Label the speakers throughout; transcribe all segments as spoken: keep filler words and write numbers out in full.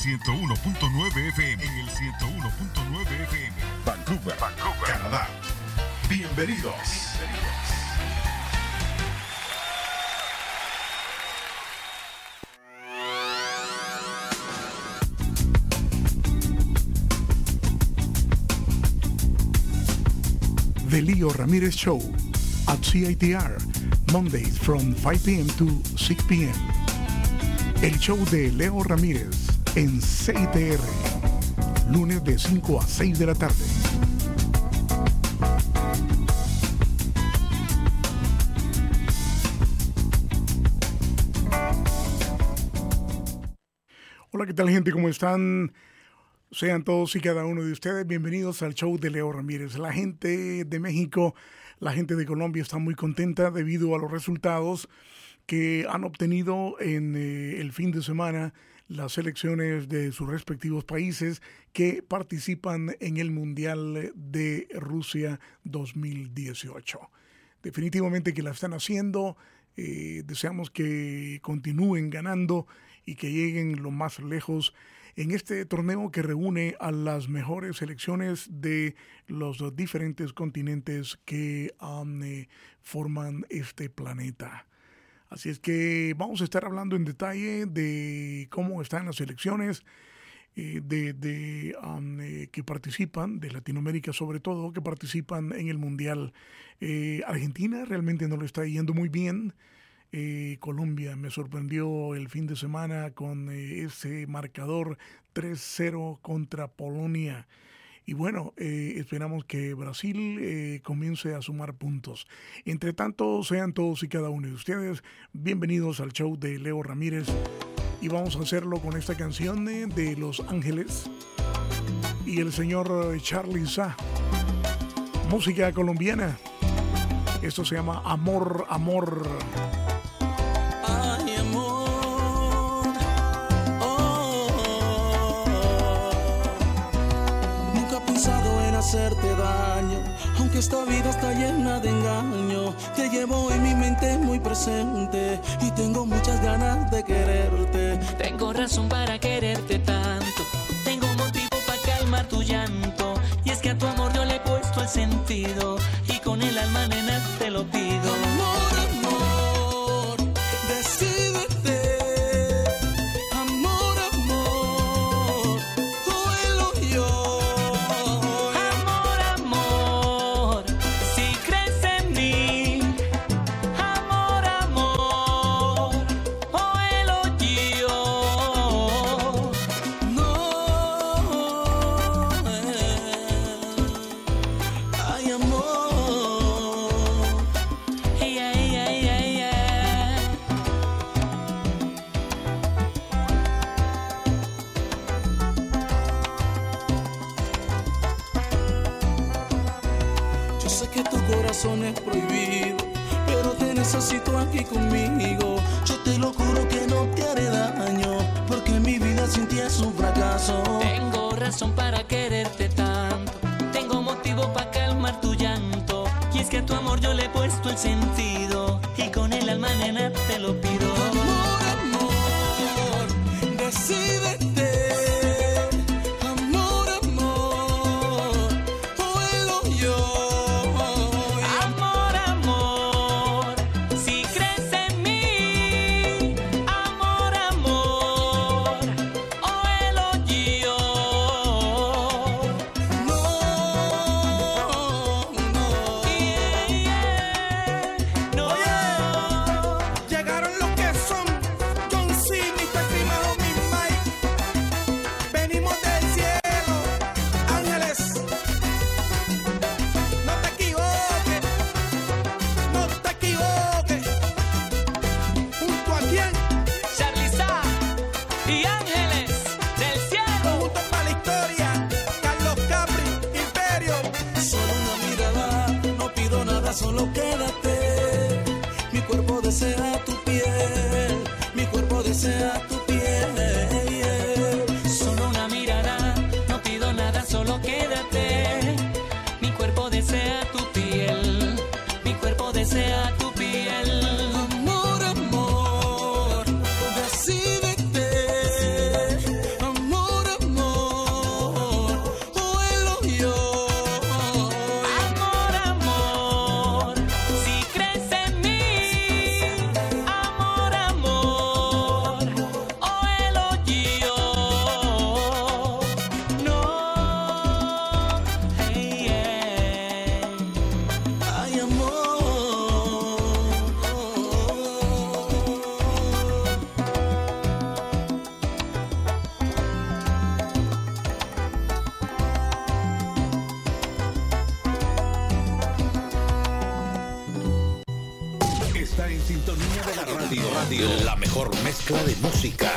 Speaker 1: ciento uno punto nueve F M. En el ciento uno punto nueve F M. Vancouver, Vancouver, Canadá. Bienvenidos. Bienvenidos.
Speaker 2: The Leo Ramírez Show at C I T R, Mondays from five p m to six p m El show de Leo Ramírez en C I T R, lunes de cinco a seis de la tarde. Hola, ¿qué tal, gente? ¿Cómo están? Sean todos y cada uno de ustedes bienvenidos al show de Leo Ramírez. La gente de México, la gente de Colombia está muy contenta debido a los resultados que han obtenido en eh, el fin de semana las selecciones de sus respectivos países que participan en el Mundial de Rusia dos mil dieciocho. Definitivamente que la están haciendo. Eh, deseamos que continúen ganando y que lleguen lo más lejos en este torneo que reúne a las mejores selecciones de los diferentes continentes que um, eh, forman este planeta. Así es que vamos a estar hablando en detalle de cómo están las selecciones eh, de, de, um, eh, que participan, de Latinoamérica sobre todo, que participan en el Mundial. Eh, Argentina realmente no lo está yendo muy bien. Eh, Colombia me sorprendió el fin de semana con eh, ese marcador tres cero contra Polonia. Y bueno, eh, esperamos que Brasil eh, comience a sumar puntos. Entre tanto, sean todos y cada uno de ustedes bienvenidos al show de Leo Ramírez. Y vamos a hacerlo con esta canción eh, de Los Ángeles y el señor Charly Sa. Música colombiana. Esto se llama Amor, Amor.
Speaker 3: Hacerte daño, aunque esta vida está llena de engaño. Te llevo en mi mente muy presente y tengo muchas ganas de quererte.
Speaker 4: Tengo razón para quererte tanto, tengo motivo para calmar tu llanto. Y es que a tu amor yo le he puesto el sentido y con el alma, nena, te lo pido.
Speaker 3: Amor, amor, decídete. Amor, amor, tú él o yo. Es prohibido, pero te necesito aquí conmigo. Yo te lo juro que no te haré daño, porque mi vida sin ti es un fracaso.
Speaker 4: Tengo razón para quererte tanto, tengo motivo para calmar tu llanto. Y es que a tu amor yo le he puesto el sentido y con el alma, nena, te lo pido.
Speaker 3: Amor, amor, decídete. Solo quédate, mi cuerpo desea tu piel, mi cuerpo desea tu piel.
Speaker 4: Solo una mirada, no pido nada, solo quédate. Mi cuerpo desea tu piel, mi cuerpo desea tu piel.
Speaker 3: Amor, amor, decídete. Amor,
Speaker 5: Radio, la mejor mezcla de música.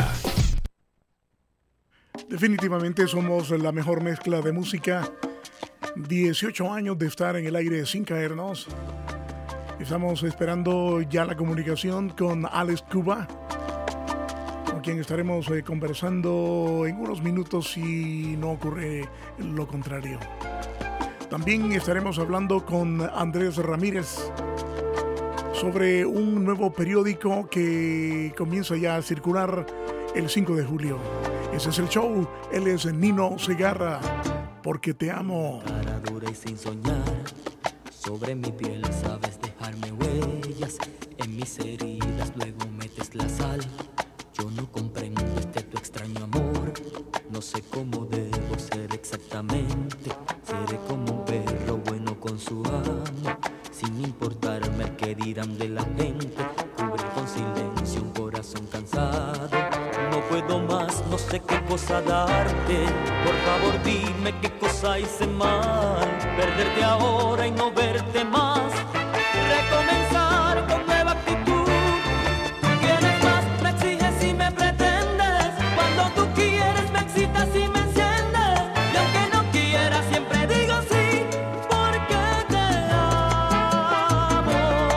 Speaker 2: Definitivamente somos la mejor mezcla de música. dieciocho años de estar en el aire sin caernos. Estamos esperando ya la comunicación con Alex Cuba, con quien estaremos eh, conversando en unos minutos si no ocurre lo contrario. También estaremos hablando con Andrés Ramírez sobre un nuevo periódico que comienza ya a circular el cinco de julio. Ese es el show. Él es Nino Segarra, porque te amo.
Speaker 6: Cara dura y sin soñar, sobre mi piel sabes dejarme huellas, en mis heridas luego metes la sal. Yo no comprendo este tu extraño amor, no sé cómo debo ser exactamente. Seré como un perro bueno con su amo, sin importarme el que dirán de la gente. Cubre con silencio un corazón cansado. No puedo más, no sé qué cosa darte. Por favor dime qué cosa hice mal. Perderte ahora y no verte más. Recomenzar con nueva actitud. Tú quieres más, me exiges y me pretendes. Cuando tú quieres me excitas y me enciendes. Y aunque no quieras siempre digo sí, porque te amo.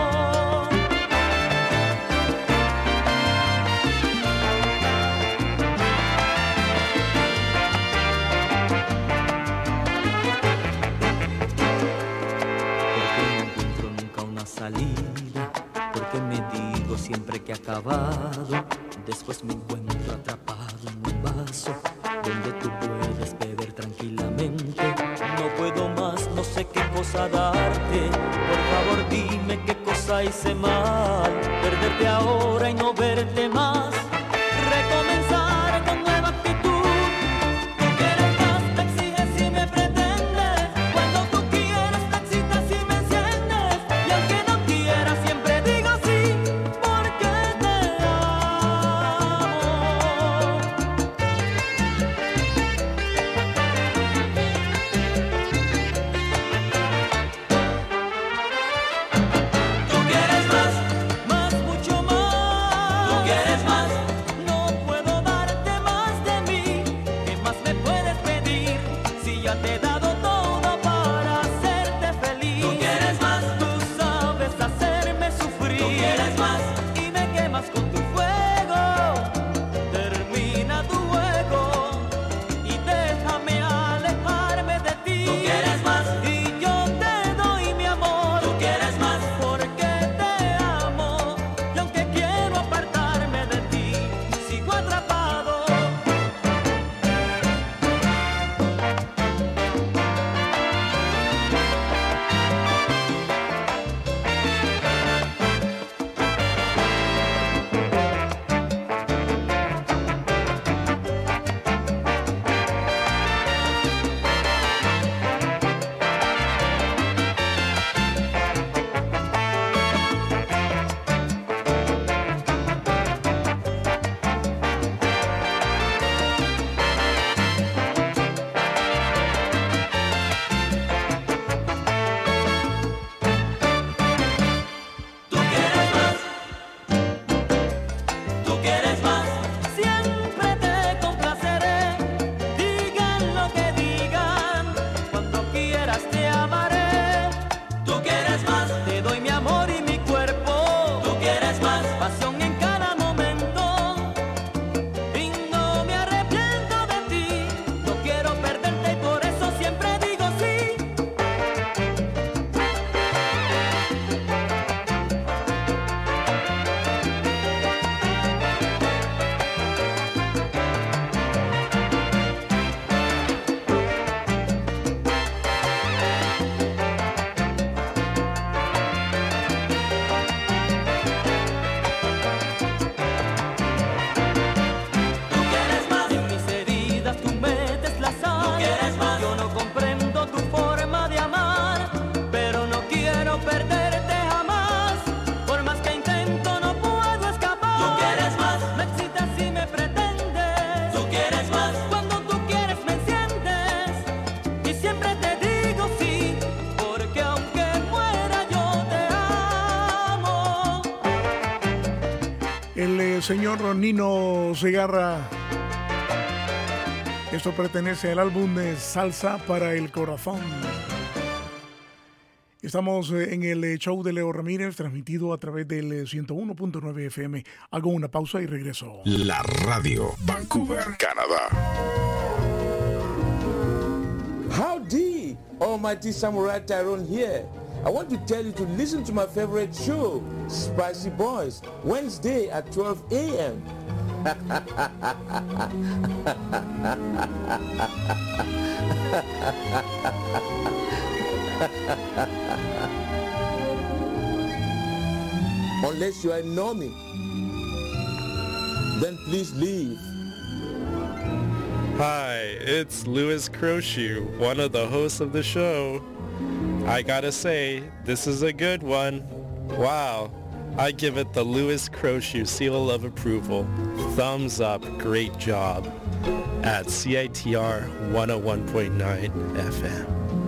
Speaker 6: Salida, porque me digo siempre que he acabado. Después me encuentro atrapado en un vaso donde tú puedes beber tranquilamente. No puedo más, no sé qué cosa darte. Por favor dime qué cosa hice mal. Perderte ahora y no verte más. Recomenzar con nueva actitud. Tú quieres más, me exiges y me pretendes. Cuando tú quieres me excitas y me enciendes. Y aunque no quieras siempre digo sí, porque te amo. Tú quieres más, más, mucho más. Tú quieres más, no puedo darte más de mí. ¿Qué más me puedes pedir si ya te he dado todo para hacerte feliz? Tú quieres más, tú sabes hacerme sufrir. Tú quieres más y me quemas con tu fuego. Termina tu juego y déjame alejarme de ti. Tú quieres más y yo te doy mi amor. Tú quieres más porque te amo. Y aunque quiero apartarme de ti, sigo atrapado.
Speaker 2: señor Nino Segarra. Esto pertenece al álbum de Salsa para el Corazón. Estamos en el show de Leo Ramírez, transmitido a través del ciento uno punto nueve F M. Hago una pausa y regreso.
Speaker 1: La radio, Vancouver, Canadá.
Speaker 7: Howdy, Almighty Samurai Tyrone here. I want to tell you to listen to my favorite show, Spicy Boys, Wednesday at twelve a m Unless you are normie, then please leave.
Speaker 8: Hi, it's Louis Croshoe, one of the hosts of the show. I gotta say, this is a good one. Wow. I give it the Louis Croshoe seal of approval. Thumbs up, great job. At C I T R one oh one point nine F M.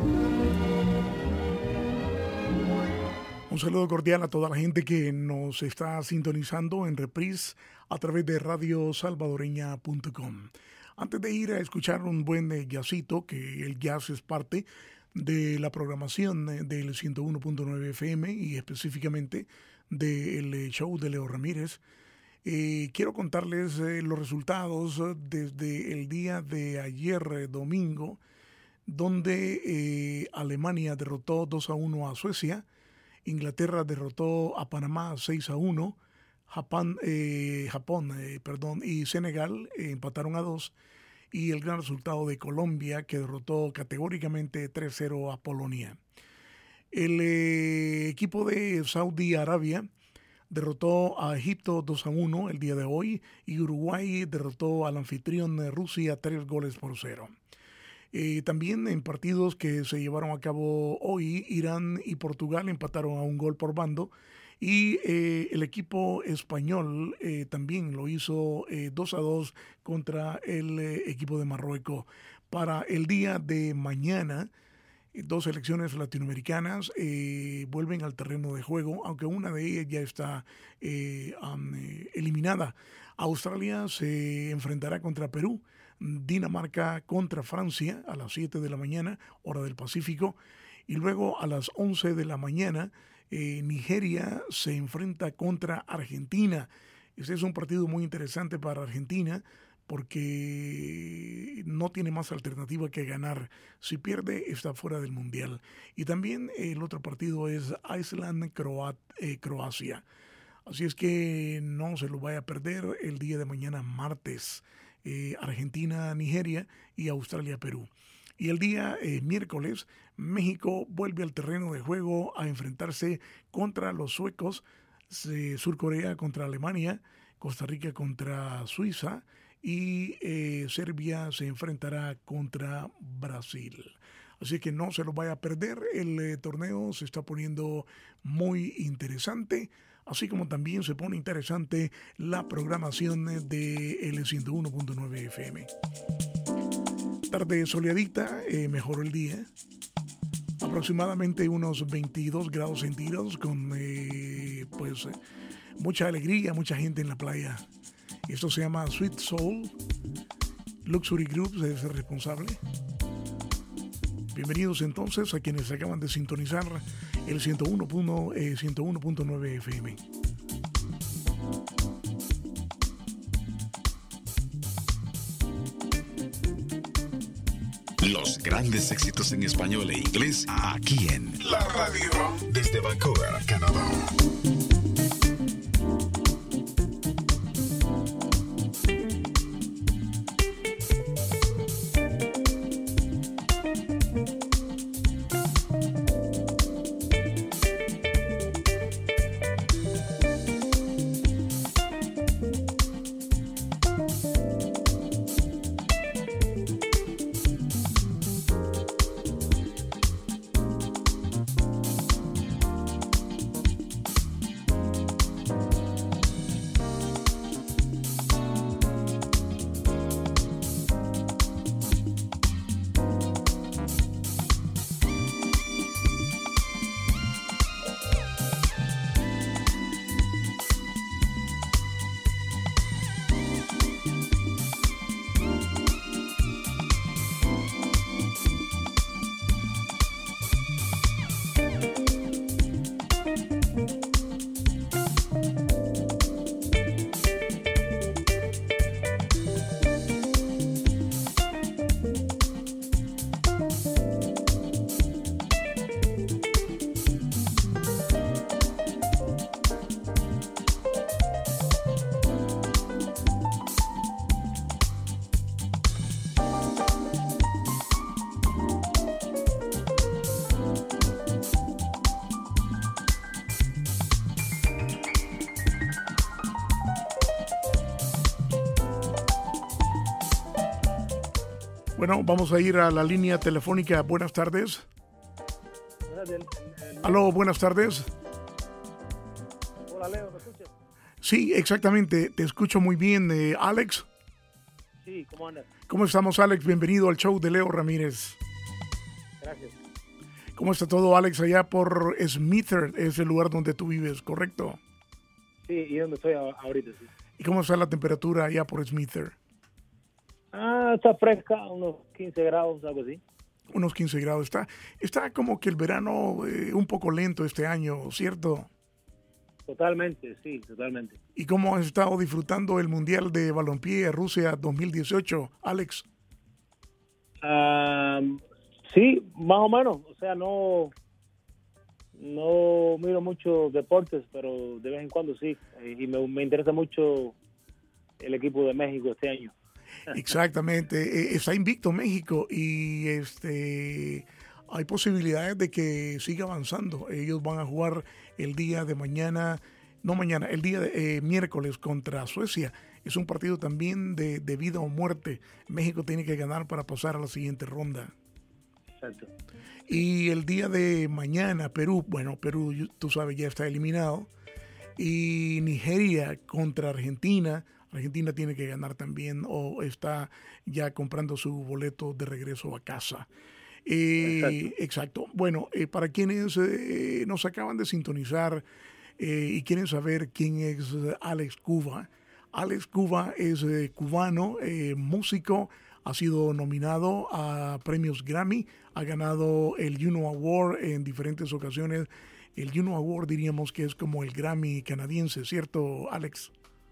Speaker 2: Un saludo cordial a toda la gente que nos está sintonizando en reprise a través de radio salvadoreña punto com. Antes de ir a escuchar un buen jazzito, que el jazz es parte de la programación del ciento uno punto nueve F M y específicamente del show de Leo Ramírez, eh, quiero contarles eh, los resultados desde el día de ayer, eh, domingo, donde eh, Alemania derrotó dos a uno a Suecia, Inglaterra derrotó a Panamá seis a uno, Japón, eh, Japón eh, perdón, y Senegal eh, empataron a dos, y el gran resultado de Colombia, que derrotó categóricamente tres cero a Polonia. El eh, equipo de Saudi Arabia derrotó a Egipto dos a uno el día de hoy, y Uruguay derrotó al anfitrión de Rusia tres goles por cero. Eh, también en partidos que se llevaron a cabo hoy, Irán y Portugal empataron a un gol por bando, y eh, el equipo español eh, también lo hizo eh, dos a dos contra el eh, equipo de Marruecos. Para el día de mañana, dos selecciones latinoamericanas eh, vuelven al terreno de juego, aunque una de ellas ya está eh, um, eh, eliminada. Australia se enfrentará contra Perú, Dinamarca contra Francia a las siete de la mañana, hora del Pacífico, y luego a las once de la mañana eh, Nigeria se enfrenta contra Argentina. Este es un partido muy interesante para Argentina, porque no tiene más alternativa que ganar. Si pierde, está fuera del Mundial. Y también el otro partido es Iceland-Croacia. Así es que no se lo vaya a perder el día de mañana, martes. Eh, Argentina-Nigeria y Australia-Perú. Y el día eh, miércoles, México vuelve al terreno de juego a enfrentarse contra los suecos, eh, Sur Corea contra Alemania, Costa Rica contra Suiza, y eh, Serbia se enfrentará contra Brasil. Así que no se lo vaya a perder, el eh, torneo se está poniendo muy interesante, así como también se pone interesante la programación de el ciento uno punto nueve F M. Tarde soleadita, eh, mejoró el día, aproximadamente unos veintidós grados centígrados, con eh, pues eh, mucha alegría, mucha gente en la playa. Esto se llama Sweet Soul. Luxury Group es el responsable. Bienvenidos entonces a quienes acaban de sintonizar el ciento uno punto nueve F M.
Speaker 1: Los grandes éxitos en español e inglés aquí en la radio desde Vancouver, Canadá.
Speaker 2: Bueno, vamos a ir a la línea telefónica. Buenas tardes. Aló, buenas tardes.
Speaker 9: Hola, Leo, ¿me escuchas?
Speaker 2: Sí, exactamente, te escucho muy bien. Eh, Alex.
Speaker 9: Sí, ¿cómo andas?
Speaker 2: ¿Cómo estamos, Alex? Bienvenido al show de Leo Ramírez.
Speaker 9: Gracias.
Speaker 2: ¿Cómo está todo, Alex, allá por Smither, es el lugar donde tú vives, correcto?
Speaker 9: Sí, y donde estoy ahorita, sí.
Speaker 2: ¿Y cómo está la temperatura allá por Smither?
Speaker 9: Ah, está fresca, unos quince grados, algo así.
Speaker 2: Unos quince grados. Está, está como que el verano eh, un poco lento este año, ¿cierto?
Speaker 9: Totalmente, sí, totalmente.
Speaker 2: ¿Y cómo has estado disfrutando el Mundial de Balompié Rusia dos mil dieciocho, Alex?
Speaker 9: Um, sí, más o menos. O sea, no, no miro muchos deportes, pero de vez en cuando sí. Y me, me interesa mucho el equipo de México este año.
Speaker 2: Exactamente. Está invicto México y este hay posibilidades de que siga avanzando. Ellos van a jugar el día de mañana, no mañana, el día de eh, miércoles contra Suecia. Es un partido también de, de vida o muerte. México tiene que ganar para pasar a la siguiente ronda.
Speaker 9: Exacto.
Speaker 2: Y el día de mañana, Perú, bueno, Perú, tú sabes, ya está eliminado. Y Nigeria contra Argentina. Argentina tiene que ganar también o está ya comprando su boleto de regreso a casa. Eh, exacto. exacto. Bueno, eh, para quienes eh, nos acaban de sintonizar eh, y quieren saber quién es Alex Cuba, Alex Cuba es eh, cubano, eh, músico, ha sido nominado a premios Grammy, ha ganado el Juno Award en diferentes ocasiones. El Juno Award diríamos que es como el Grammy canadiense, ¿cierto, Alex?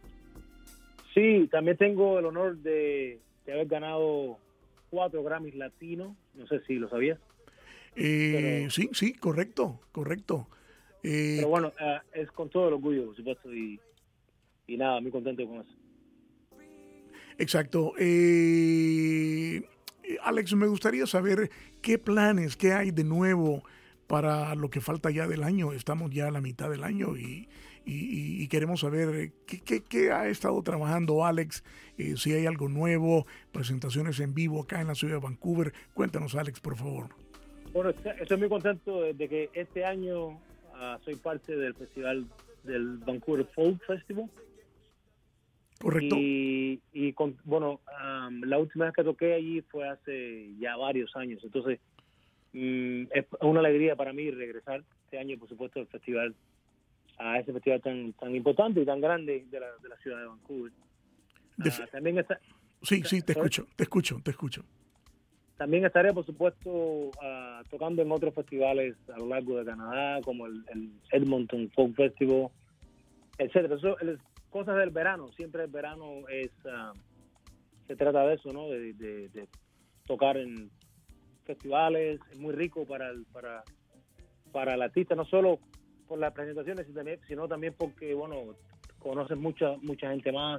Speaker 9: Sí, también tengo el honor de, de haber ganado cuatro Grammys latinos, no sé si lo sabías.
Speaker 2: Eh, pero, sí, sí, correcto, correcto.
Speaker 9: Eh, pero bueno, uh, es con todo el orgullo, por supuesto, y, y nada, muy contento con eso.
Speaker 2: Exacto. Eh, Alex, me gustaría saber qué planes, qué hay de nuevo para lo que falta ya del año. Estamos ya a la mitad del año y, y, y queremos saber qué, qué, qué ha estado trabajando Alex, eh, si hay algo nuevo, presentaciones en vivo acá en la ciudad de Vancouver. Cuéntanos, Alex, por favor.
Speaker 9: Bueno, estoy muy contento de, de que este año uh, soy parte del festival del Vancouver Folk Festival.
Speaker 2: Correcto.
Speaker 9: Y, y con, bueno, um, la última vez que toqué allí fue hace ya varios años. Entonces, um, es una alegría para mí regresar este año, por supuesto, al festival, a ese festival tan tan importante y tan grande de la, de la ciudad de Vancouver.
Speaker 2: De
Speaker 9: uh, también está,
Speaker 2: sí, sí, te
Speaker 9: ¿sorry?
Speaker 2: escucho, te escucho, te escucho.
Speaker 9: También estaré, por supuesto, uh, tocando en otros festivales a lo largo de Canadá, como el, el Edmonton Folk Festival, etcétera. Eso es cosas del verano. Siempre el verano es uh, se trata de eso, ¿no? De, de, de tocar en festivales. Es muy rico para el, para para el artista, no solo por las presentaciones, sino también porque, bueno, conoces mucha mucha gente más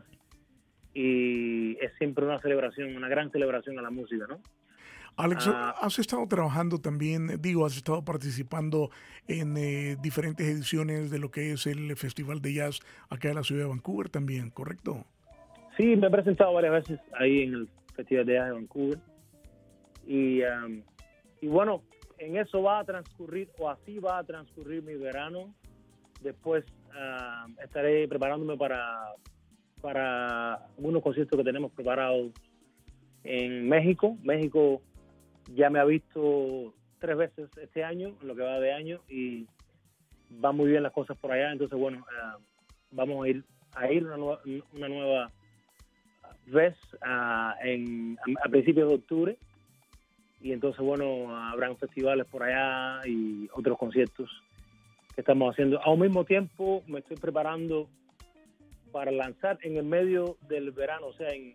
Speaker 9: y es siempre una celebración, una gran celebración a la música, ¿no?
Speaker 2: Alex, uh, has estado trabajando también, digo, has estado participando en eh, diferentes ediciones de lo que es el Festival de Jazz acá en la ciudad de Vancouver también, ¿correcto?
Speaker 9: Sí, me he presentado varias veces ahí en el Festival de Jazz de Vancouver. Y, um, y bueno, en eso va a transcurrir, o así va a transcurrir mi verano. Después uh, estaré preparándome para, para unos conciertos que tenemos preparados en México. México ya me ha visto tres veces este año, en lo que va de año, y va muy bien las cosas por allá. Entonces, bueno, uh, vamos a ir a ir una nueva, una nueva vez uh, en, a, a principios de octubre. Y entonces, bueno, habrán festivales por allá y otros conciertos que estamos haciendo. Al mismo tiempo, me estoy preparando para lanzar en el medio del verano, o sea, en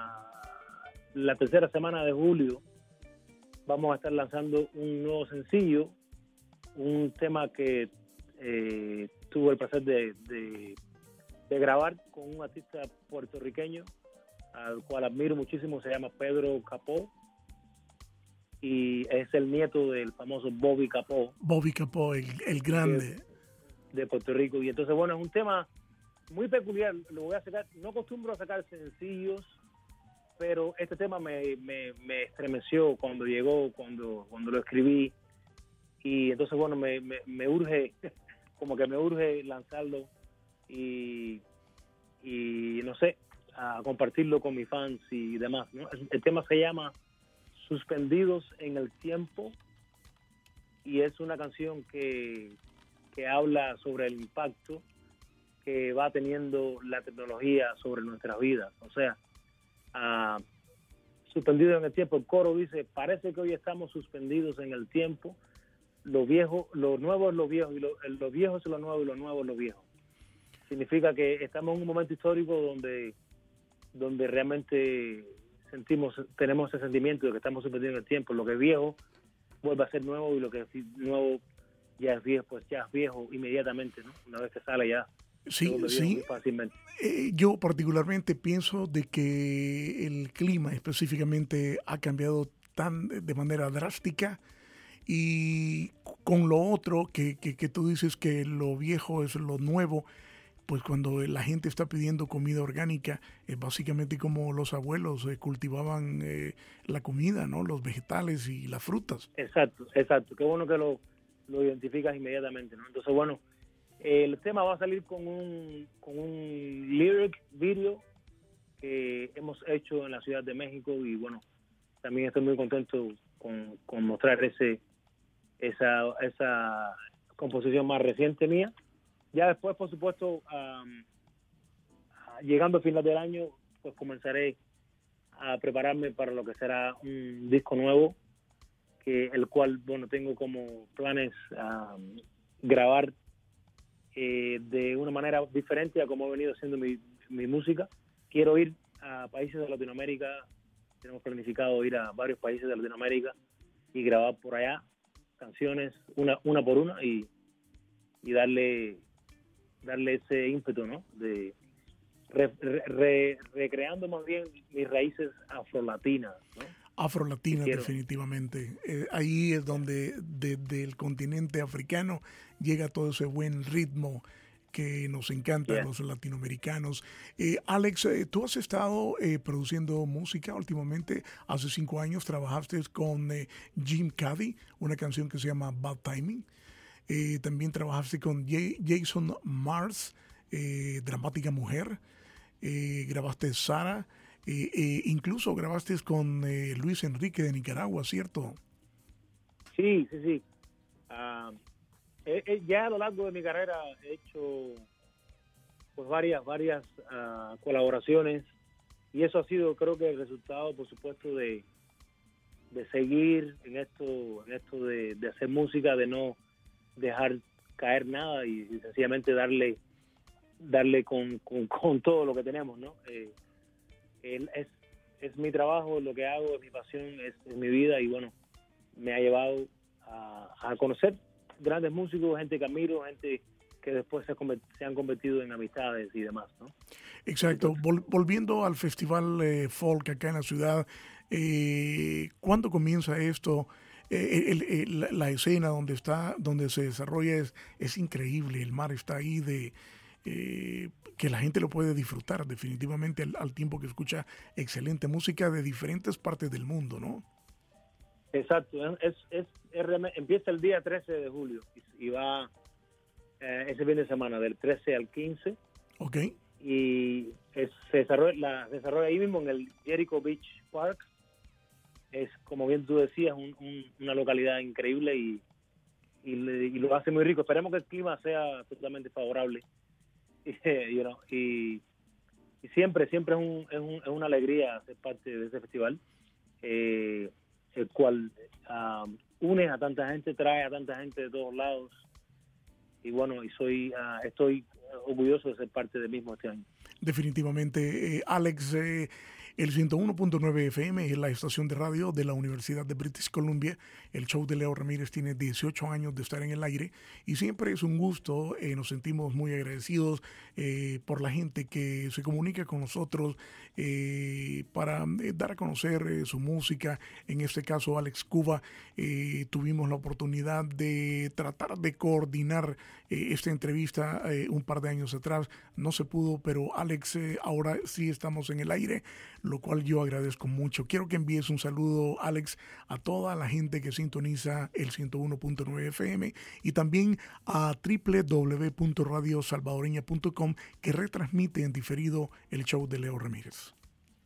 Speaker 9: uh, la tercera semana de julio, vamos a estar lanzando un nuevo sencillo, un tema que eh, tuve el placer de, de, de grabar con un artista puertorriqueño al cual admiro muchísimo, se llama Pedro Capó y es el nieto del famoso Bobby Capó.
Speaker 2: Bobby Capó, el, el grande.
Speaker 9: De, de Puerto Rico. Y entonces, bueno, es un tema muy peculiar. Lo voy a sacar, no acostumbro a sacar sencillos pero este tema me, me, me estremeció cuando llegó, cuando, cuando lo escribí, y entonces, bueno, me, me, me urge, como que me urge lanzarlo y, y no sé, a compartirlo con mis fans y demás, ¿no? El tema se llama Suspendidos en el Tiempo y es una canción que, que habla sobre el impacto que va teniendo la tecnología sobre nuestras vidas. O sea, uh, suspendidos en el tiempo. El coro dice, parece que hoy estamos suspendidos en el tiempo. Lo viejo, lo nuevo es lo viejo, y lo, lo viejo es lo nuevo y lo nuevo es lo viejo. Significa que estamos en un momento histórico donde, donde realmente sentimos, tenemos ese sentimiento de que estamos suspendidos en el tiempo. Lo que es viejo vuelve a ser nuevo y lo que es nuevo ya es viejo, pues ya es viejo inmediatamente, ¿no? Una vez que sale ya.
Speaker 2: Sí, sí. Eh, yo particularmente pienso de que el clima específicamente ha cambiado tan de manera drástica y con lo otro que, que, que tú dices que lo viejo es lo nuevo, pues cuando la gente está pidiendo comida orgánica, es básicamente como los abuelos eh, cultivaban eh, la comida, ¿no? Los vegetales y las frutas.
Speaker 9: Exacto, exacto. Qué bueno que lo, lo identificas inmediatamente, ¿no? Entonces, bueno, el tema va a salir con un, con un lyric video que hemos hecho en la Ciudad de México y bueno, también estoy muy contento con, con mostrar ese esa esa composición más reciente mía. Ya después, por supuesto, um, llegando a final del año, pues comenzaré a prepararme para lo que será un disco nuevo, que el cual, bueno, tengo como planes um, grabar Eh, de una manera diferente a como he venido haciendo mi, mi música. Quiero ir a países de Latinoamérica, tenemos planificado ir a varios países de Latinoamérica y grabar por allá canciones una una por una y, y darle darle ese ímpetu, ¿no? De re, re, re, recreando más bien mis raíces afrolatinas, ¿no?
Speaker 2: Afrolatina, definitivamente. Eh, ahí es donde desde el continente africano llega todo ese buen ritmo que nos encanta a yeah. los latinoamericanos. Eh, Alex, eh, tú has estado eh, produciendo música últimamente. Hace cinco años trabajaste con eh, Jim Cady, una canción que se llama Bad Timing. Eh, también trabajaste con J- Jason Mars, eh, Dramática Mujer. Eh, grabaste Sara. Eh, eh, incluso grabaste con eh, Luis Enrique de Nicaragua, ¿cierto?
Speaker 9: Sí, sí, sí. Uh, eh, eh, ya a lo largo de mi carrera he hecho pues varias, varias uh, colaboraciones y eso ha sido, creo que el resultado, por supuesto, de, de seguir en esto, en esto de, de hacer música, de no dejar caer nada y, y sencillamente darle, darle con, con, con todo lo que tenemos, ¿no? Eh, Es, es mi trabajo, lo que hago, es mi pasión, es, es mi vida y bueno, me ha llevado a, a conocer grandes músicos, gente que admiro, gente que después se, convert, se han convertido en amistades y demás, ¿no?
Speaker 2: Exacto. Vol, volviendo al Festival eh, Folk acá en la ciudad, eh, ¿cuándo comienza esto? Eh, el, el, la, la escena donde está, donde se desarrolla es, es increíble, el mar está ahí de... Eh, que la gente lo puede disfrutar definitivamente al, al tiempo que escucha excelente música de diferentes partes del mundo, ¿no?
Speaker 9: Exacto, es, es, es empieza el día trece de julio y, y va eh, ese fin de semana del trece al quince.
Speaker 2: Ok.
Speaker 9: Y es, se, desarrolla, la, se desarrolla ahí mismo en el Jericho Beach Park. Es, como bien tú decías, un, un, una localidad increíble y, y, y lo hace muy rico. Esperemos que el clima sea totalmente favorable. You know, y, y siempre, siempre es, un, es, un, es una alegría ser parte de ese festival, eh, el cual um, une a tanta gente, trae a tanta gente de todos lados y bueno, y soy uh, estoy orgulloso de ser parte del mismo este año.
Speaker 2: Definitivamente, eh, Alex, eh, el ciento uno punto nueve F M es la estación de radio de la Universidad de British Columbia. El show de Leo Ramírez tiene dieciocho años de estar en el aire y siempre es un gusto. Eh, nos sentimos muy agradecidos eh, por la gente que se comunica con nosotros eh, para eh, dar a conocer eh, su música. En este caso, Alex Cuba, eh, tuvimos la oportunidad de tratar de coordinar eh, esta entrevista eh, un par de años atrás. No se pudo, pero Alex, eh, ahora sí estamos en el aire. lo cual yo agradezco mucho. Quiero que envíes un saludo, Alex, a toda la gente que sintoniza el ciento uno punto nueve F M y también a doble u doble u doble u punto radio salvadoreña punto com, que retransmite en diferido el show de Leo Ramírez.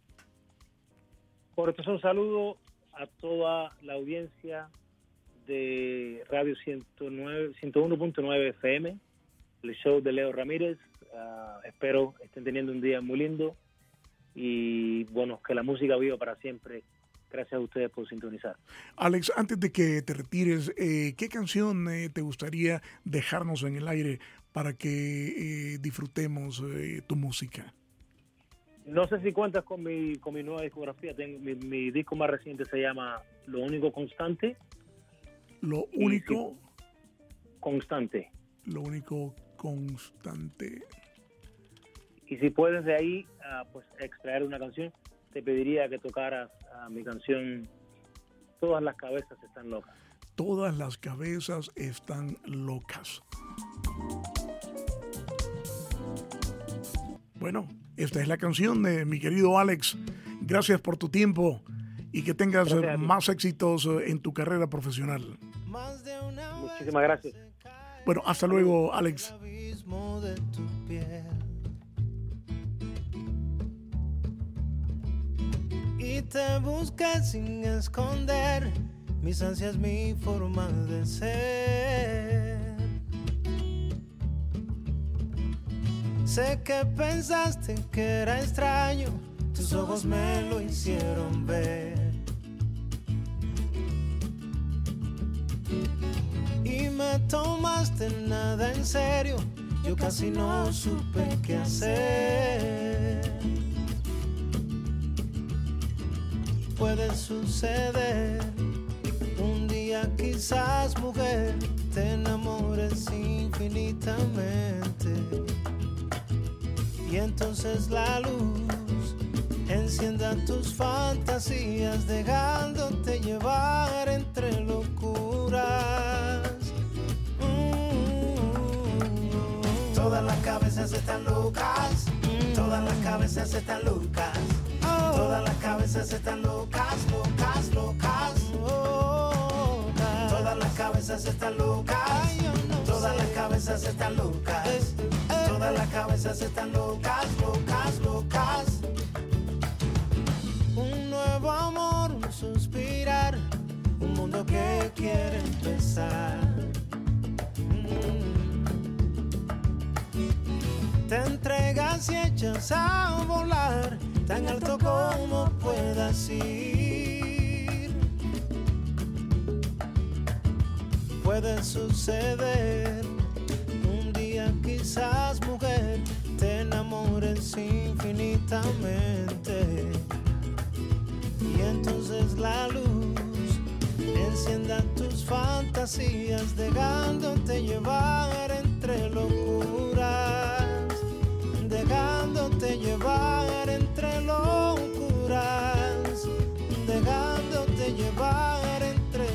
Speaker 9: Por eso un saludo a toda la audiencia de Radio ciento uno punto nueve F M, el show de Leo Ramírez. Uh, espero estén teniendo un día muy lindo y bueno, que la música viva para siempre. Gracias a ustedes por sintonizar.
Speaker 2: Alex, antes de que te retires, eh, ¿qué canción eh, te gustaría dejarnos en el aire para que eh, disfrutemos eh, tu música?
Speaker 9: No sé si cuentas con mi con mi nueva discografía. Tengo, mi, mi disco más reciente se llama Lo Único Constante.
Speaker 2: Lo único
Speaker 9: si, constante.
Speaker 2: Lo único constante.
Speaker 9: Y si puedes de ahí uh, pues extraer una canción, te pediría que tocaras uh, mi canción Todas las cabezas están locas.
Speaker 2: Todas las cabezas están locas. Bueno, esta es la canción de mi querido Alex. Gracias por tu tiempo y que tengas más éxitos en tu carrera profesional.
Speaker 9: Muchísimas gracias.
Speaker 2: Bueno, hasta luego, Alex.
Speaker 10: Y te busqué sin esconder mis ansias, mi forma de ser. Sé que pensaste que era extraño, tus ojos me lo hicieron ver. Y me tomaste nada en serio, yo casi no supe qué hacer. Puede suceder, un día quizás, mujer, te enamores infinitamente. Y entonces la luz encienda tus fantasías, dejándote llevar entre locuras. Mm-hmm. Todas las cabezas están locas, mm-hmm. Todas las cabezas están locas. Oh. Todas las cabezas están locas, locas, locas. Oh. Todas las cabezas están locas. Ay, no Todas sé. las cabezas están locas. Eh, eh. Todas las cabezas están locas, locas, locas. Un nuevo amor, un suspirar, un mundo que quiere empezar. Mm. Te entregas y echas a volar, tan alto como puedas ir. Puede suceder, un día quizás, mujer, te enamores infinitamente. Y entonces la luz encienda tus fantasías, dejándote llevar entre locuras. Dejándote llevar entre locuras, dejándote llevar entre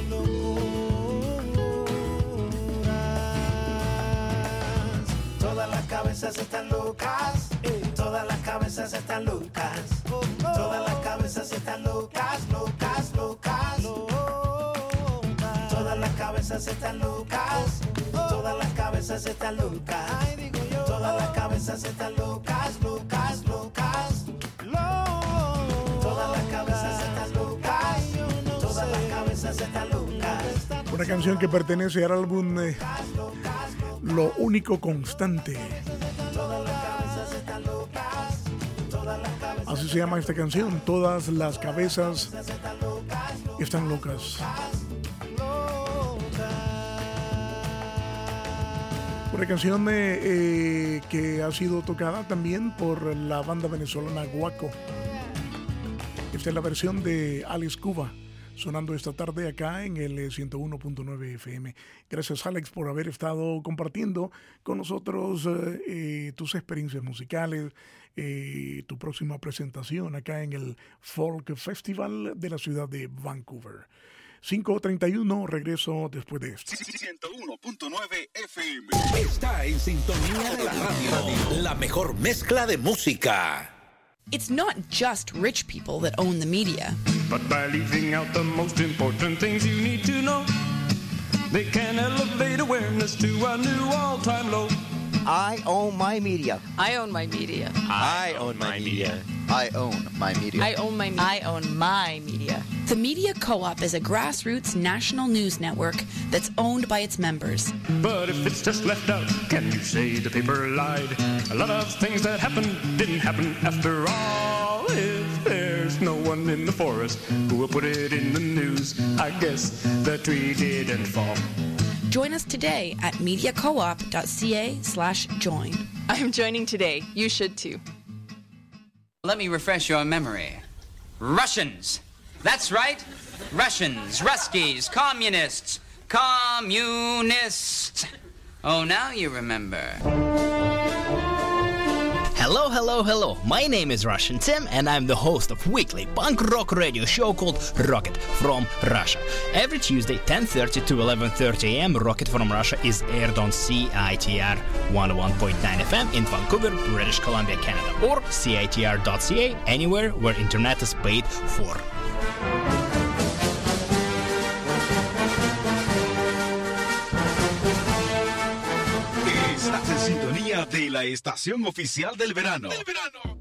Speaker 10: locuras. Todas las cabezas están locas, todas las cabezas están locas, todas las cabezas están locas, locas, locas. Todas las cabezas están locas, todas las cabezas están locas. Todas las cabezas están locas, locas, locas. Todas las cabezas están locas. Todas las cabezas están locas.
Speaker 2: Una canción que pertenece al álbum eh, Lo Único Constante. Así se llama esta canción. Todas las cabezas están locas. Una canción eh, eh, que ha sido tocada también por la banda venezolana Guaco. Esta es la versión de Alex Cuba, sonando esta tarde acá en el ciento uno punto nueve F M. Gracias, Alex, por haber estado compartiendo con nosotros eh, eh, tus experiencias musicales, eh, tu próxima presentación acá en el Folk Festival de la ciudad de Vancouver. cinco treinta y uno, regreso después de esto.
Speaker 1: ciento uno punto nueve F M.
Speaker 5: Está en sintonía de la radio. La mejor mezcla de música.
Speaker 11: It's not just rich people that own the media.
Speaker 12: But by leaving out the most important things you need to know, they can elevate awareness to a new all-time low.
Speaker 13: I own my media.
Speaker 14: I own my media.
Speaker 13: I own my media. I own my media.
Speaker 14: I own my media. I own my media.
Speaker 11: The Media Co-op is a grassroots national news network that's owned by its members.
Speaker 12: But if it's just left out, can you say the paper lied? A lot of things that happened didn't happen after all. If there's no one in the forest who will put it in the news, I guess the tree didn't fall.
Speaker 11: Join us today at mediacoop.ca slash join.
Speaker 14: I'm joining today. You should too.
Speaker 15: Let me refresh your memory. Russians. That's right. Russians, Ruskies, communists, communists. Oh, now you remember.
Speaker 16: Hello, hello, hello. My name is Russian Tim, and I'm the host of weekly punk rock radio show called Rocket from Russia. Every Tuesday, ten thirty to eleven thirty a.m., Rocket from Russia is aired on C I T R one oh one point nine F M in Vancouver, British Columbia, Canada, or C I T R dot C A, anywhere where internet is paid for.
Speaker 1: Estás en sintonía de la estación oficial del verano. ¡Del verano!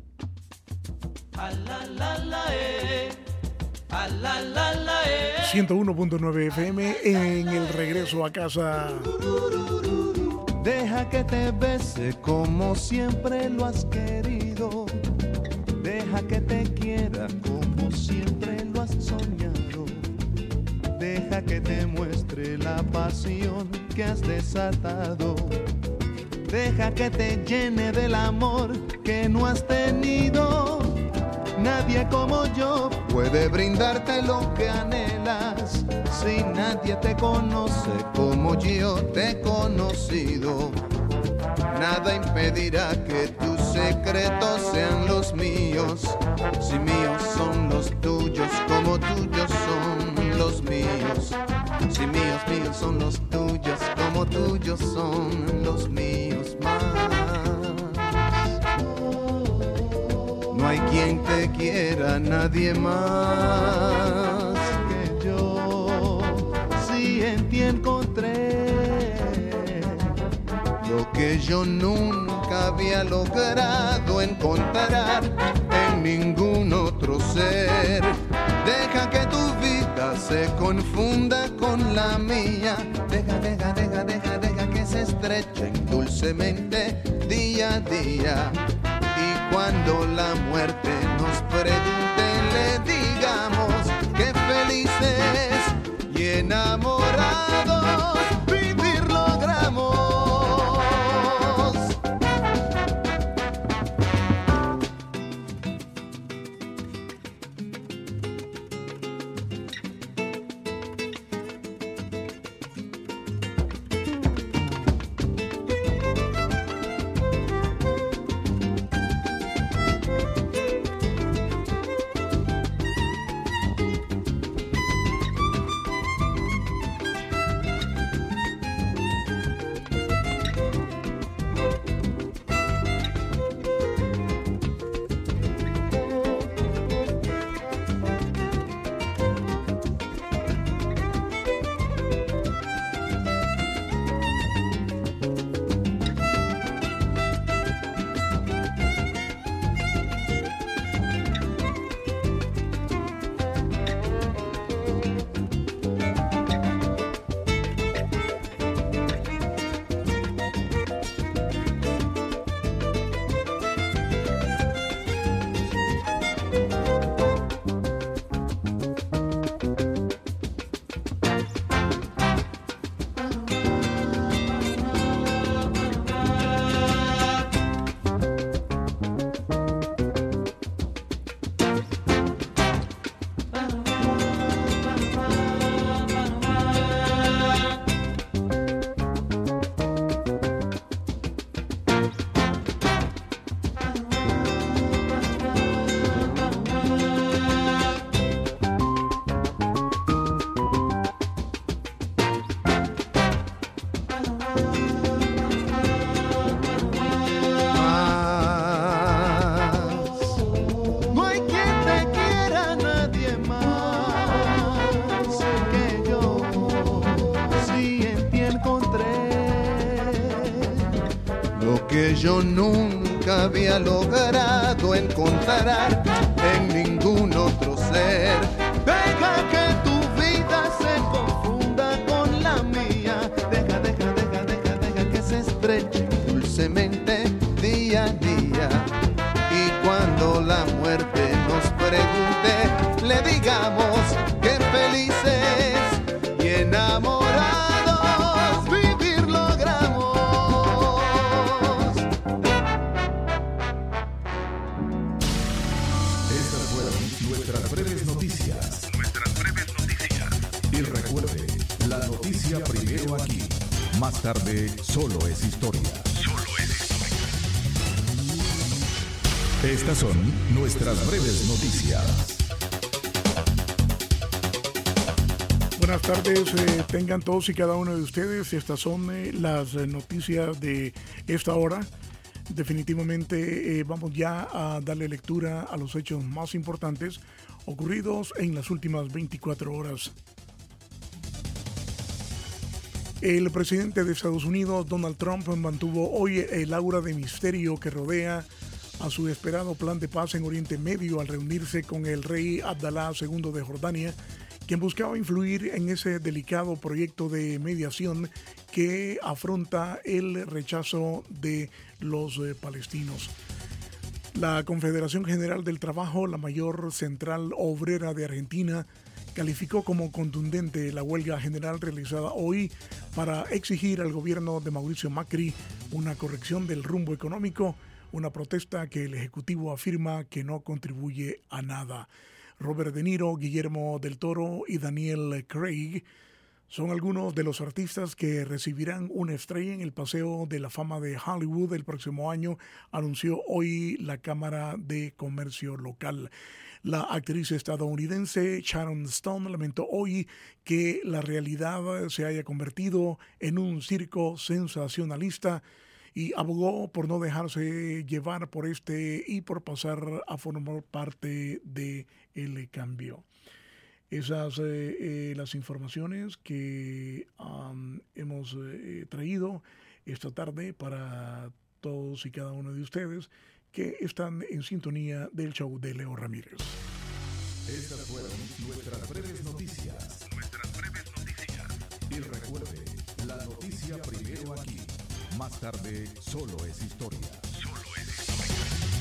Speaker 2: ciento uno punto nueve F M en el regreso a casa.
Speaker 3: Deja que te bese como siempre lo has querido. Deja que te quiera como siempre lo has soñado. Deja que te muestre la pasión que has desatado. Deja que te llene del amor que no has tenido. Nadie como yo puede brindarte lo que anhelas. Si nadie te conoce como yo te he conocido, nada impedirá que tus secretos sean los míos. Si míos son los tuyos, como tuyos son los míos. Si míos, míos son los tuyos, como tuyos son los míos más. No hay quien te quiera, nadie más que yo. Si en ti encontré lo que yo nunca había logrado encontrar en ningún otro ser. Deja que tu vida se confunda con la mía. Deja, deja, deja, deja, deja que se estrechen dulcemente día a día. Y cuando la muerte nos pregunte, le digamos que felices y enamorados vivir logramos. yo nunca había logrado encontrar en ningún otro ser. Deja que tu vida se confunda con la mía. Deja, deja, deja, deja, deja que se estreche dulcemente día a día. Y cuando la muerte nos pregunte, le digamos que felices y enamorados vivir logramos.
Speaker 1: Estas fueron nuestras breves noticias. Nuestras breves noticias. Y recuerde, la noticia primero aquí. Más tarde, solo es historia. Solo es historia. Estas son nuestras breves noticias.
Speaker 2: Buenas tardes, eh, tengan todos y cada uno de ustedes. Estas son eh, las eh, noticias de esta hora. Definitivamente eh, vamos ya a darle lectura a los hechos más importantes ocurridos en las últimas veinticuatro horas. El presidente de Estados Unidos, Donald Trump, mantuvo hoy el aura de misterio que rodea a su esperado plan de paz en Oriente Medio al reunirse con el rey Abdalá segundo de Jordania, quien buscaba influir en ese delicado proyecto de mediación que afronta el rechazo de los eh, palestinos. La Confederación General del Trabajo, la mayor central obrera de Argentina, calificó como contundente la huelga general realizada hoy para exigir al gobierno de Mauricio Macri una corrección del rumbo económico, una protesta que el Ejecutivo afirma que no contribuye a nada. Robert De Niro, Guillermo del Toro y Daniel Craig son algunos de los artistas que recibirán una estrella en el Paseo de la Fama de Hollywood el próximo año, anunció hoy la Cámara de Comercio local. La actriz estadounidense Sharon Stone lamentó hoy que la realidad se haya convertido en un circo sensacionalista y abogó por no dejarse llevar por este y por pasar a formar parte de el cambio. Esas eh, eh, las informaciones que um, hemos eh, traído esta tarde para todos y cada uno de ustedes que están en sintonía del show de Leo Ramírez.
Speaker 1: Estas fueron nuestras breves noticias. Nuestras breves noticias. Y recuerde, la noticia primero aquí. Más tarde, solo es historia. Solo es historia.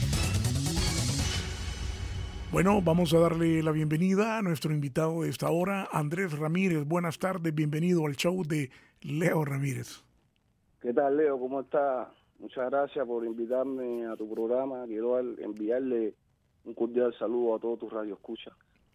Speaker 2: Bueno, vamos a darle la bienvenida a nuestro invitado de esta hora, Andrés Ramírez. Buenas tardes, bienvenido al show de Leo Ramírez.
Speaker 17: ¿Qué tal, Leo? ¿Cómo está? Muchas gracias por invitarme a tu programa. Quiero enviarle un cordial saludo a todos tus radioescuchas.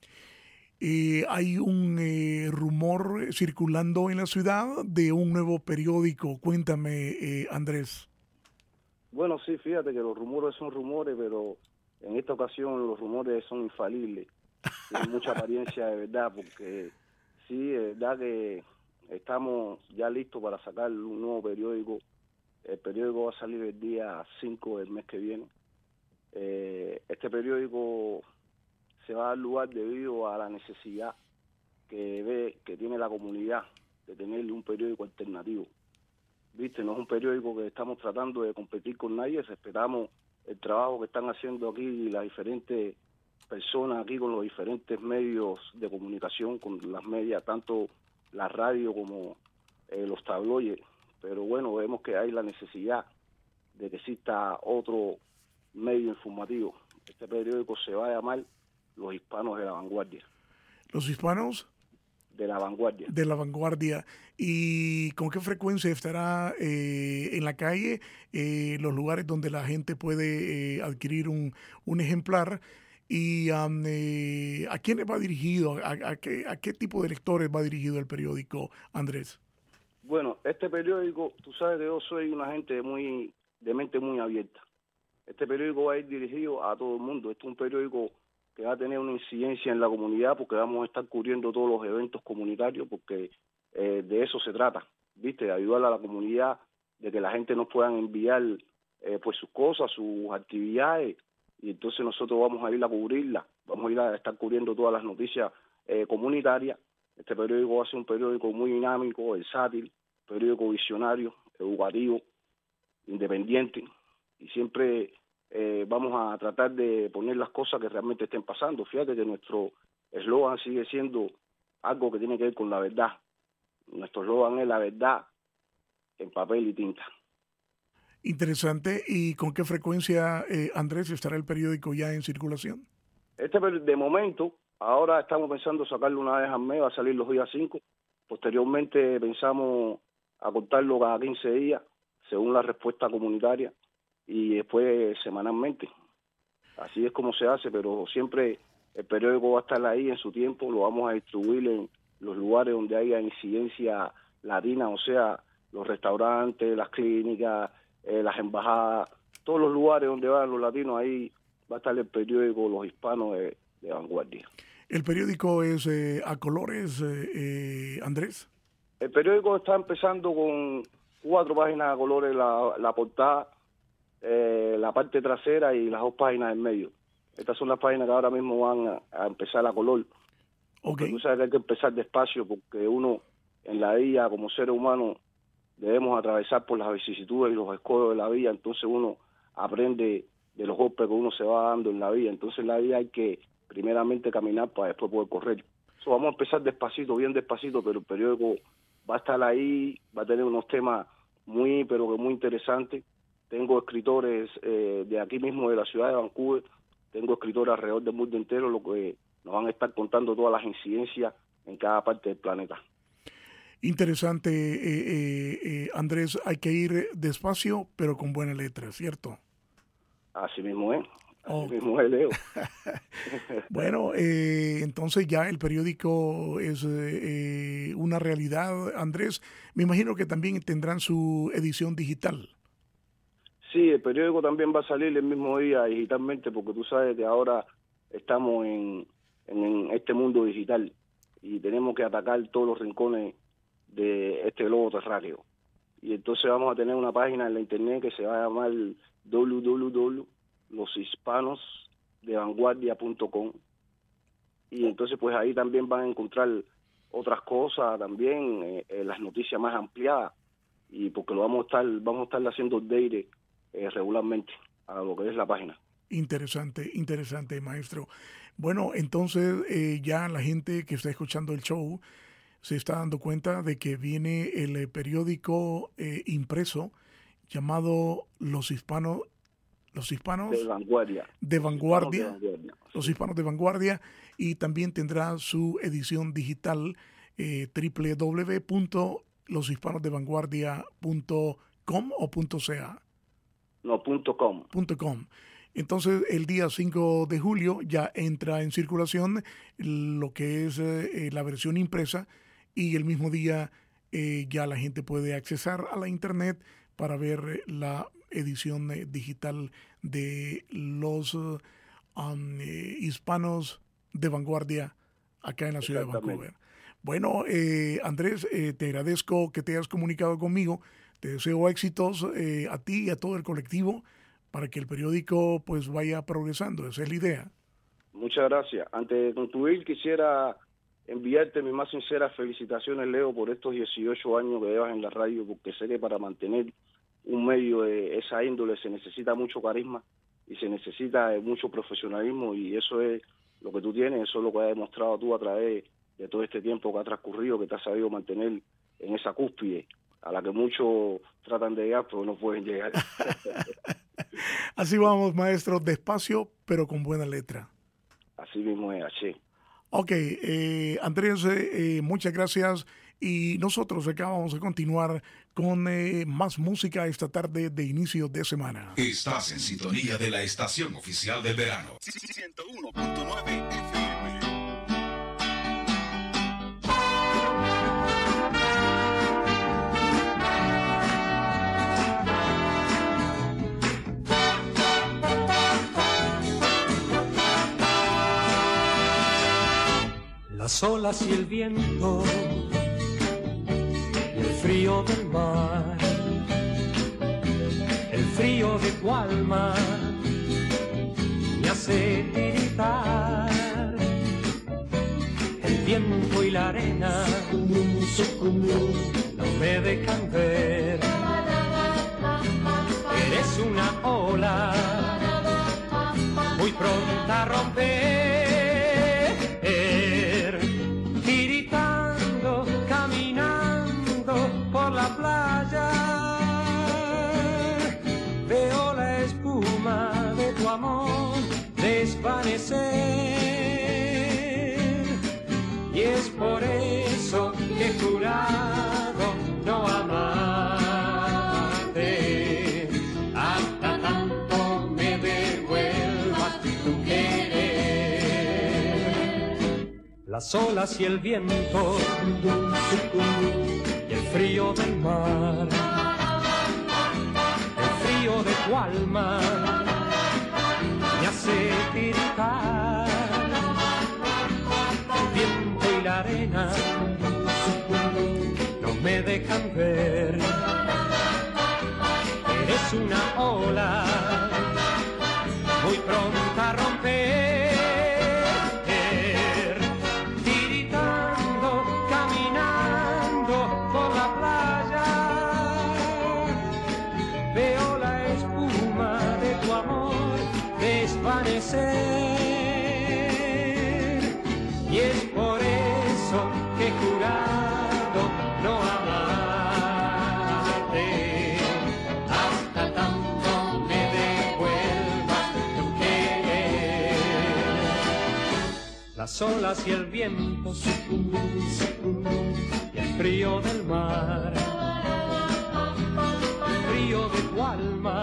Speaker 2: Eh, hay un eh, rumor circulando en la ciudad de un nuevo periódico. Cuéntame, eh, Andrés.
Speaker 17: Bueno, sí, fíjate que los rumores son rumores, pero en esta ocasión los rumores son infalibles. Tienen mucha apariencia de verdad, porque sí, es verdad que estamos ya listos para sacar un nuevo periódico. El periódico va a salir el día cinco del mes que viene. Eh, este periódico se va a dar lugar debido a la necesidad que ve que tiene la comunidad de tener un periódico alternativo. Viste, no es un periódico que estamos tratando de competir con nadie, respetamos el trabajo que están haciendo aquí las diferentes personas aquí con los diferentes medios de comunicación, con las medias, tanto la radio como eh, los tabloides, pero bueno, vemos que hay la necesidad de que exista otro medio informativo. Este periódico se va a llamar Los Hispanos de la Vanguardia.
Speaker 2: ¿Los Hispanos?
Speaker 17: De la Vanguardia.
Speaker 2: De la Vanguardia. ¿Y con qué frecuencia estará eh, en la calle, eh, los lugares donde la gente puede eh, adquirir un, un ejemplar? ¿Y um, eh, a quién va dirigido? ¿A, a, qué, ¿A qué tipo de lectores va dirigido el periódico, Andrés?
Speaker 17: Bueno, este periódico, tú sabes que yo soy una gente muy de mente muy abierta. Este periódico va a ir dirigido a todo el mundo. Este es un periódico que va a tener una incidencia en la comunidad porque vamos a estar cubriendo todos los eventos comunitarios porque eh, de eso se trata, ¿viste? De ayudar a la comunidad, de que la gente nos puedan enviar eh, pues sus cosas, sus actividades, y entonces nosotros vamos a ir a cubrirlas, vamos a ir a estar cubriendo todas las noticias eh, comunitarias. Este periódico va a ser un periódico muy dinámico, versátil, periódico visionario, educativo, independiente, y siempre eh, vamos a tratar de poner las cosas que realmente estén pasando. Fíjate que nuestro eslogan sigue siendo algo que tiene que ver con la verdad. Nuestro eslogan es la verdad en papel y tinta.
Speaker 2: Interesante. ¿Y con qué frecuencia, eh, Andrés, estará el periódico ya en circulación?
Speaker 17: Este de momento, ahora estamos pensando sacarlo una vez al mes, va a salir los días cinco. Posteriormente pensamos acortarlo cada quince días, según la respuesta comunitaria, y después semanalmente. Así es como se hace, pero siempre el periódico va a estar ahí en su tiempo, lo vamos a distribuir en los lugares donde haya incidencia latina, o sea, los restaurantes, las clínicas, eh, las embajadas, todos los lugares donde van los latinos, ahí va a estar el periódico Los Hispanos de, de Vanguardia.
Speaker 2: ¿El periódico es eh, a colores, eh, eh, Andrés?
Speaker 17: El periódico está empezando con cuatro páginas a colores, la, la portada, eh, la parte trasera y las dos páginas en medio. Estas son las páginas que ahora mismo van a, a empezar a color.
Speaker 2: Okay.
Speaker 17: Tú sabes que hay que empezar despacio porque uno en la vida como ser humano debemos atravesar por las vicisitudes y los escollos de la vida, entonces uno aprende de los golpes que uno se va dando en la vida. Entonces en la vida hay que primeramente caminar para después poder correr. So, vamos a empezar despacito, bien despacito, pero el periódico va a estar ahí, va a tener unos temas muy, pero que muy interesantes. Tengo escritores eh, de aquí mismo, de la ciudad de Vancouver, tengo escritores alrededor del mundo entero, lo que nos van a estar contando todas las incidencias en cada parte del planeta.
Speaker 2: Interesante, eh, eh, eh, Andrés, hay que ir despacio, pero con buena letra, ¿cierto?
Speaker 17: Así mismo es, así
Speaker 2: oh.
Speaker 17: mismo es, Leo.
Speaker 2: Bueno, eh, entonces ya el periódico es eh, una realidad, Andrés. Me imagino que también tendrán su edición digital.
Speaker 17: Sí, el periódico también va a salir el mismo día digitalmente, porque tú sabes que ahora estamos en, en, en este mundo digital y tenemos que atacar todos los rincones de este globo terráqueo. Y entonces vamos a tener una página en la internet que se va a llamar doble u doble u doble u punto los hispanos de vanguardia punto com, y entonces pues ahí también van a encontrar otras cosas también, eh, eh, las noticias más ampliadas, y porque lo vamos a estar vamos a estar haciendo update eh, regularmente a lo que es la página.
Speaker 2: Interesante, interesante, maestro. Bueno, entonces eh, ya la gente que está escuchando el show se está dando cuenta de que viene el eh, periódico eh, impreso llamado Los Hispanos, Los Hispanos
Speaker 17: de Vanguardia,
Speaker 2: de Vanguardia,
Speaker 17: Los Hispanos de Vanguardia,
Speaker 2: Los
Speaker 17: sí.
Speaker 2: Hispanos de Vanguardia, y también tendrá su edición digital eh, doble u doble u doble u punto los hispanos de vanguardia punto com o .ca.
Speaker 17: No, punto .com.
Speaker 2: Punto .com. Entonces, el día cinco de julio ya entra en circulación lo que es eh, la versión impresa, y el mismo día eh, ya la gente puede accesar a la internet para ver la edición eh, digital de los uh, um, eh, hispanos de vanguardia acá en la ciudad de Vancouver. Bueno, eh, Andrés, eh, te agradezco que te hayas comunicado conmigo. Te deseo éxitos eh, a ti y a todo el colectivo para que el periódico pues vaya progresando. Esa es la idea.
Speaker 17: Muchas gracias. Antes de concluir, quisiera enviarte mis más sinceras felicitaciones, Leo, por estos dieciocho años que llevas en la radio, porque sé que para mantener un medio de esa índole se necesita mucho carisma y se necesita mucho profesionalismo, y eso es lo que tú tienes, eso es lo que has demostrado tú a través de todo este tiempo que ha transcurrido, que te has sabido mantener en esa cúspide a la que muchos tratan de llegar pero no pueden llegar.
Speaker 2: Así vamos, maestro, despacio pero con buena letra.
Speaker 17: Así mismo es, así.
Speaker 2: Ok, eh, Andrés, eh, muchas gracias, y nosotros acá vamos a continuar con eh, más música esta tarde de inicio de semana.
Speaker 1: Estás en sintonía de la estación oficial del verano.
Speaker 18: ciento uno punto nueve F M.
Speaker 19: Las olas y el viento y el frío del mar, el frío de tu alma me hace tiritar. El viento y la arena no me dejan ver. Eres es una ola muy pronta a romper, tiritando, caminando por la playa. Veo la espuma de tu amor desvanecer, y es por eso que he jurado no amarte hasta tanto me devuelvas tu querer. Las olas y el viento y el frío del mar, el frío de tu alma me hace tiritar. El viento y la arena no me dejan ver. Eres una ola muy pronta a romper, tiritando, caminando por la playa. Veo la espuma de tu amor desvanecer, y es por eso que he jurado no amarte hasta tanto me devuelvas tu querer. Las olas y el viento y el frío del mar, el frío de tu alma.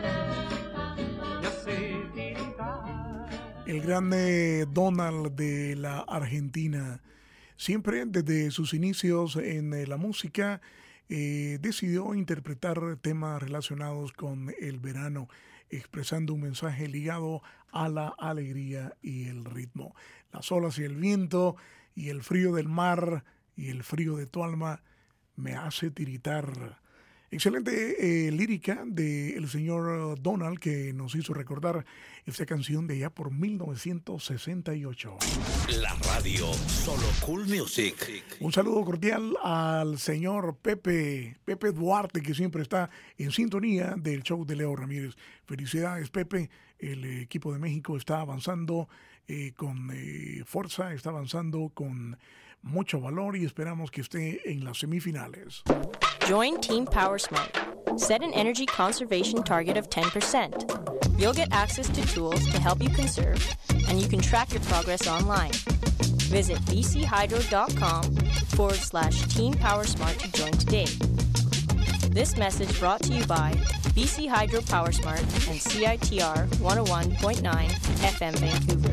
Speaker 2: El grande Donald de la Argentina, siempre desde sus inicios en eh, la música, eh, decidió interpretar temas relacionados con el verano, expresando un mensaje ligado a la alegría y el ritmo. Las olas y el viento y el frío del mar y el frío de tu alma me hace tiritar. Excelente eh, lírica del señor Donald, que nos hizo recordar esta canción de allá por mil novecientos sesenta y ocho.
Speaker 5: La radio, solo cool music.
Speaker 2: Un saludo cordial al señor Pepe, Pepe Duarte, que siempre está en sintonía del show de Leo Ramírez. Felicidades, Pepe. El equipo de México está avanzando eh, con eh, fuerza, está avanzando con mucho valor y esperamos que esté en las semifinales.
Speaker 20: Join Team PowerSmart. Set an energy conservation target of ten percent. You'll get access to tools to help you conserve, and you can track your progress online. Visit bchydro.com forward slash Team PowerSmart to join today. This message brought to you by B C Hydro PowerSmart and C I T R one oh one point nine F M Vancouver.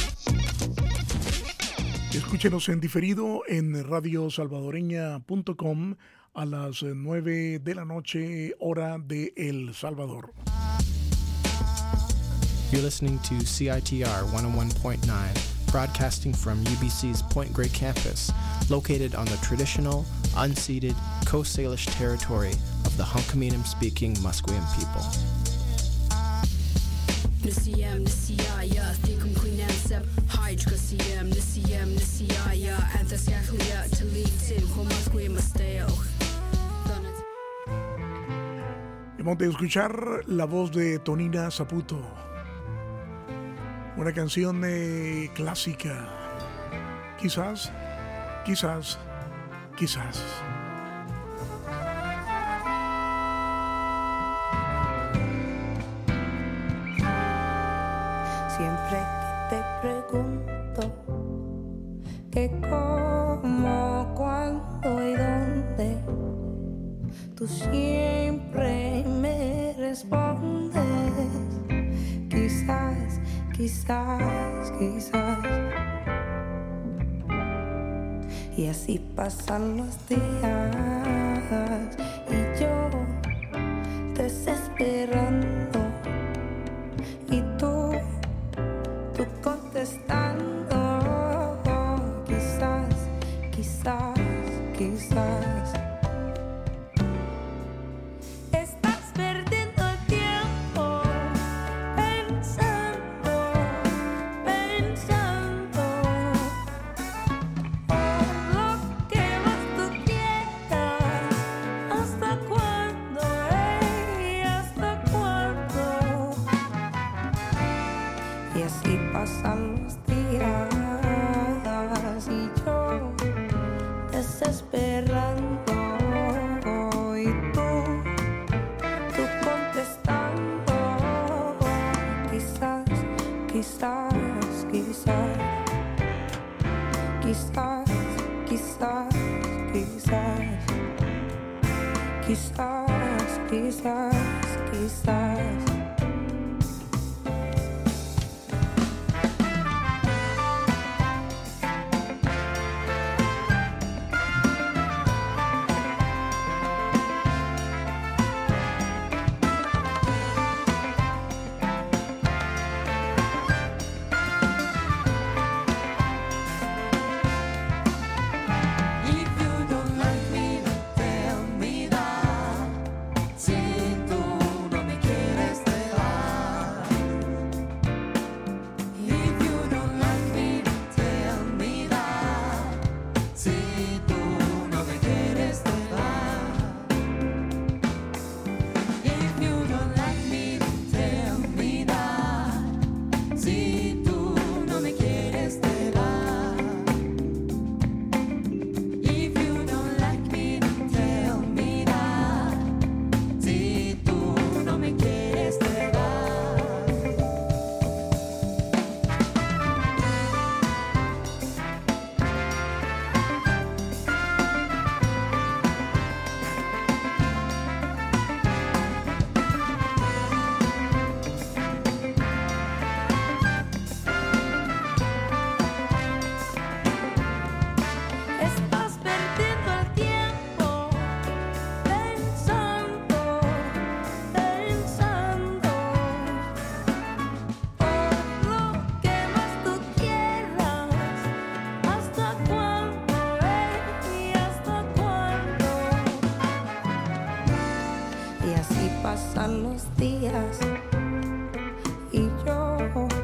Speaker 2: Escúchenos en diferido en radio salvadoreña punto com a las nueve de la noche, hora de El Salvador.
Speaker 21: You're listening to C I T R one oh one point nine, broadcasting from U B C's Point Grey campus, located on the traditional, unceded Coast Salish territory of the Hunkaminam-speaking Musqueam people.
Speaker 22: Nisiyam nisiyaya thikum kuinansab hydra siyam nisiyam nisiyaya anthasyakhlia talitin homasque masteo.
Speaker 2: Hemos de escuchar la voz de Tonina Saputo, una canción eh, clásica. Quizás, quizás, quizás.
Speaker 23: Siempre que te pregunto que cómo, cuándo y dónde, tú siempre me respondes quizás, quizás, quizás. Y así pasan los días y yo desesperando y tú tú contestando, quizás, quizás, quizás. Estás perdiendo el tiempo pensando, pensando por lo que más tú quieras. ¿Hasta cuándo, ey? ¿Hasta cuándo? quizás, quizás, quizás, quizás, quizás, quizás. Pasan los días y yo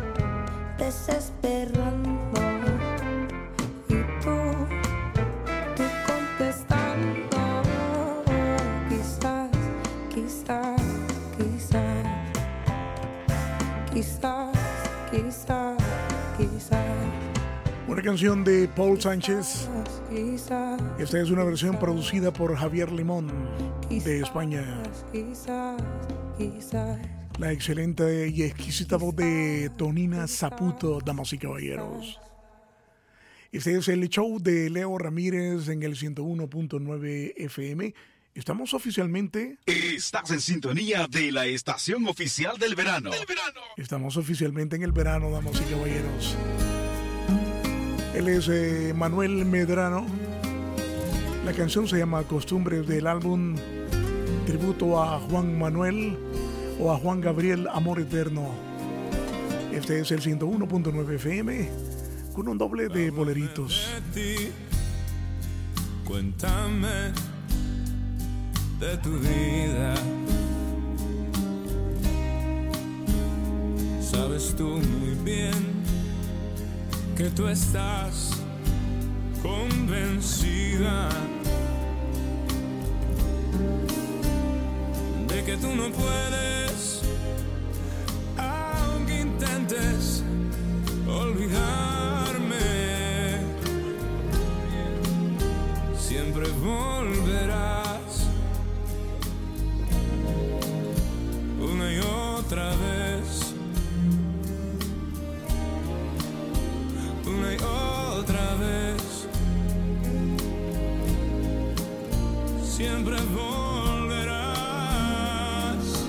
Speaker 23: desesperando y tú, tú contestando. Quizás, quizás, quizás, quizás, quizás, quizás.
Speaker 2: Una canción de Paul Sánchez.
Speaker 23: Quizás,
Speaker 2: Esta es una versión producida por Javier Limón de España.
Speaker 23: quizás, quizás.
Speaker 2: La excelente y exquisita voz de Tonina Saputo, damas y caballeros. Este es el show de Leo Ramírez en el ciento uno punto nueve F M. Estamos oficialmente...
Speaker 18: Estás en sintonía de la estación oficial del verano. Del verano.
Speaker 2: Estamos oficialmente en el verano, damas y caballeros. Él es eh, Manuel Medrano. La canción se llama Costumbres, del álbum tributo a Juan Manuel o a Juan Gabriel, Amor Eterno. Este es el ciento uno punto nueve F M con un doble de boleritos.
Speaker 4: Cuéntame de tu vida. Sabes tú muy bien que tú estás convencida de que tú no puedes, aunque intentes olvidarme, siempre volverás una y otra vez, una y otra vez, siempre volverás,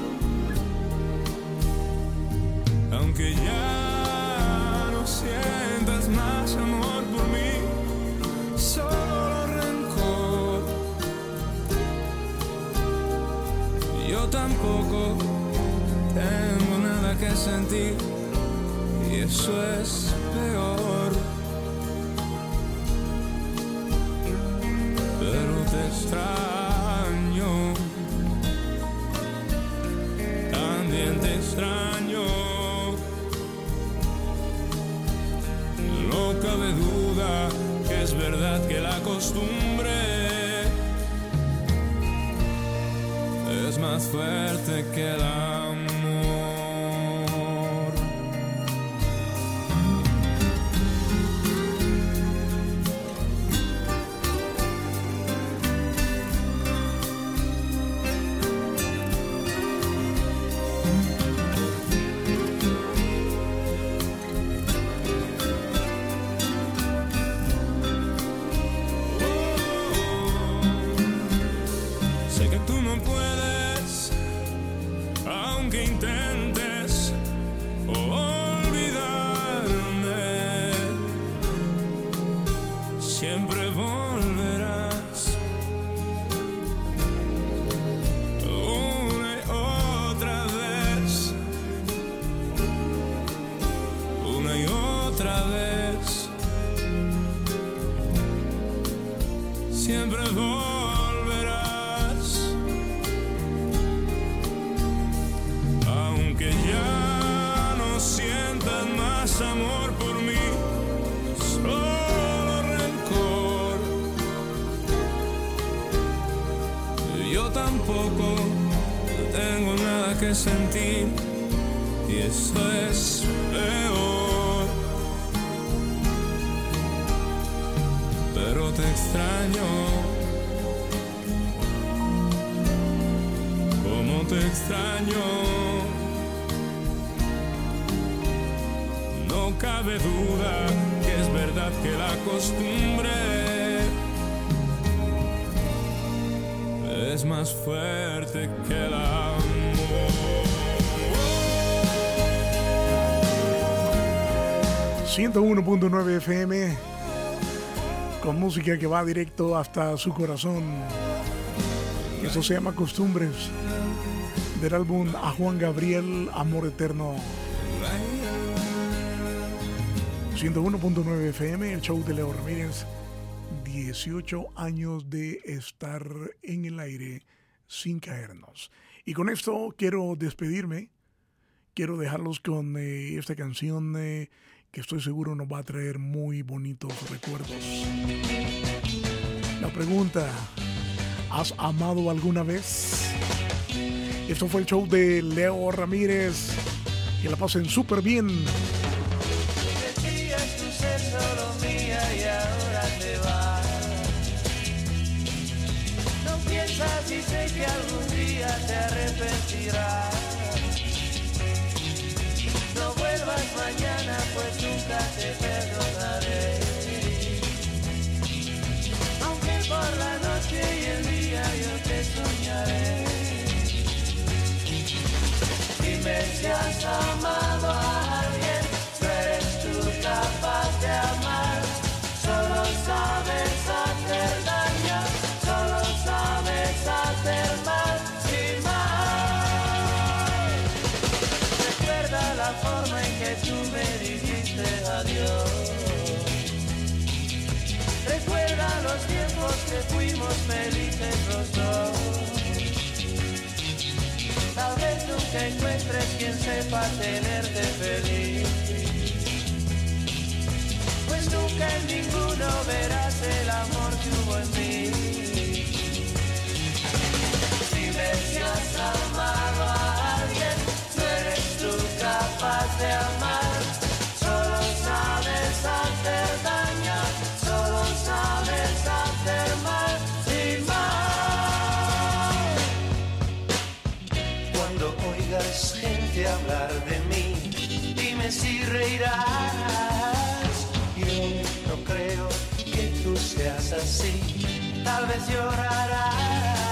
Speaker 4: aunque ya no sientas más amor por mí, solo rencor. Yo tampoco tengo nada que sentir y eso es peor. Pero te extraño, también te extraño. No cabe duda que es verdad que la costumbre es más fuerte que el amor. siempre volverás. Una y otra vez, una y otra vez, siempre volverás. Aunque ya no sientas más amor por mí, solo rencor, yo tampoco tengo nada que sentir, y eso es peor. Pero te extraño, como te extraño. No cabe duda que es verdad que la costumbre es más fuerte que el amor.
Speaker 2: ciento uno punto nueve F M, con música que va directo hasta su corazón. Eso se llama Costumbres, del álbum A Juan Gabriel, Amor Eterno. ciento uno punto nueve F M, el show de Leo Ramírez. dieciocho años de estar en el aire sin caernos. Y con esto quiero despedirme. Quiero dejarlos con eh, esta canción eh, que estoy seguro nos va a traer muy bonitos recuerdos. La pregunta: ¿has amado alguna vez? Esto fue el show de Leo Ramírez. Que la pasen súper bien.
Speaker 10: Decías tú ser solo mía y ahora te vas. No piensas y sé que algún día te arrepentirás. No vuelvas mañana, pues nunca te perdonaré. Aunque por la noche y el día yo te soñaré. Dime si has amado a alguien, no eres tú capaz de amar. Solo sabes hacer daño, solo sabes hacer mal y mal. Recuerda la forma en que tú me dijiste adiós. Recuerda los tiempos que fuimos felices los dos. Tal vez nunca encuentres quien sepa tenerte feliz, pues nunca en ninguno verás el amor que hubo en mí. Dime si has amado a alguien, no eres tú capaz de amar. Solo sabes hacer daño, solo sabes hacer mal y mal. Cuando oigas gente hablar de mí, dime si reirás. Yo no creo que tú seas así, tal vez llorarás.